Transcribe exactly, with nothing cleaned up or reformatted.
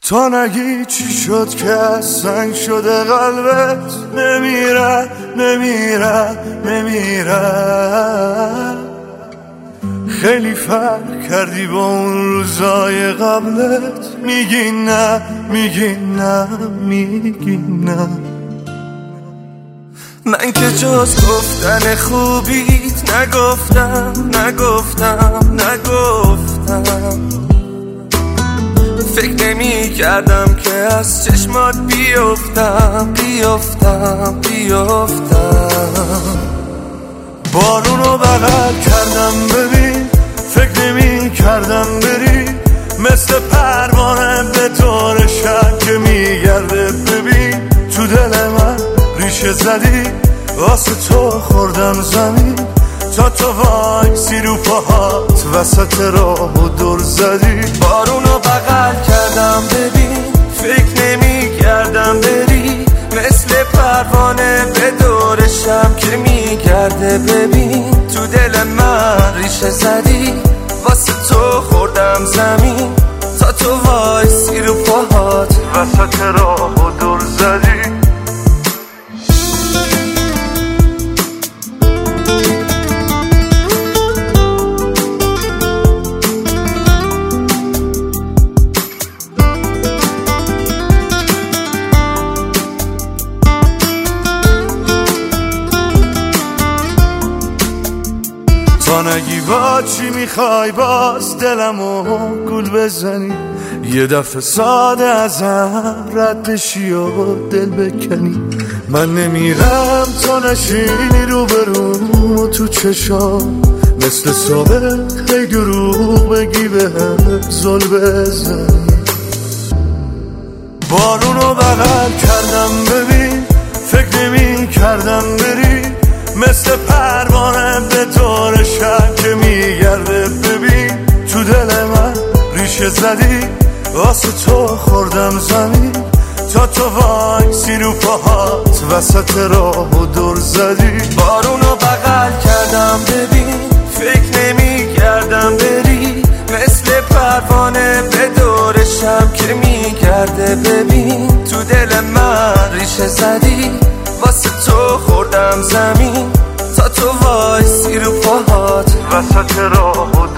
تا نگی چی شد که از سنگ شده قلبت، نمیره نمیره نمیره. خیلی فرق کردی با اون روزای قبلت، میگی نه میگی نه میگی نه. من که جز گفتن خوبیت نگفتم نگفتم نگفتم. فکر نمی کردم که از چشمات بیفتم بیفتم بیفتم. بارونو بغل کردم ببین، فکر نمی کردم بری، مثل پروانه به طور شب که میگرده. ببین تو دل من ریشه زدی، واسه تو خوردم زمین، تا تو وایسی رو پاهات وسط راه و دور زدی. بارونو بغل کردم ببین، فکر نمی کردم بری، مثل پروانه به دور شم که میگرده. ببین تو دل من ریشه زدی، واسه تو خوردم زمین، تا تو وایسی رو پاهات وسط راه و دور زدی. تا نگی با چی میخوای باز دلمو گول بزنی، یه دفعه ساده ازم رد بشی و دل بکنی. من نمیرم تا نشینی رو بروم و تو چشام، مثل سابق هی دروغ بگی بهم زل بزنی. بارونو بغل کردم ببین، فکر نمی کردم بری، مثل پروانه به طور شب که میگرده. ببین تو دل من ریشه زدی، واسه تو خوردم زمین، تا تو وایسی رو پاهات وسط راه و دور زدی. بارونو بغل کردم ببین، فکر نمی کردم بری، مثل پروانه به دور شب که میگرده. ببین تو دل من ریشه زدی، واسه تو خوردم زمین، تا تو وایسی رو پاهات وسط راه و